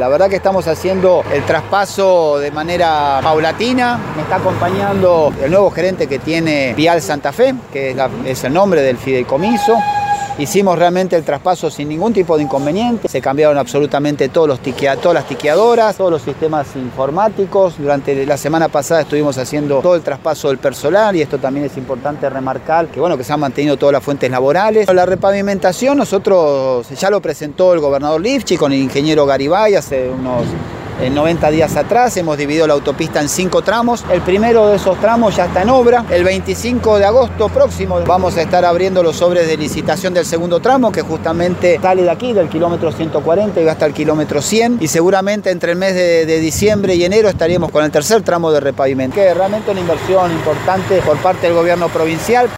La verdad que estamos haciendo el traspaso de manera paulatina. Me está acompañando el nuevo gerente que tiene Vial Santa Fe, que es el nombre del fideicomiso. Hicimos realmente el traspaso sin ningún tipo de inconveniente. Se cambiaron absolutamente todas las tiqueadoras, todos los sistemas informáticos. Durante la semana pasada estuvimos haciendo todo el traspaso del personal y esto también es importante remarcar que se han mantenido todas las fuentes laborales. La repavimentación nosotros ya lo presentó el gobernador Lifchi con el ingeniero Garibay hace unos 90 días atrás. Hemos dividido la autopista en 5 tramos. El primero de esos tramos ya está en obra. El 25 de agosto próximo vamos a estar abriendo los sobres de licitación del segundo tramo, que justamente sale de aquí, del kilómetro 140 y va hasta el kilómetro 100. Y seguramente entre el mes de diciembre y enero estaríamos con el tercer tramo de repavimento, que es realmente una inversión importante por parte del gobierno provincial.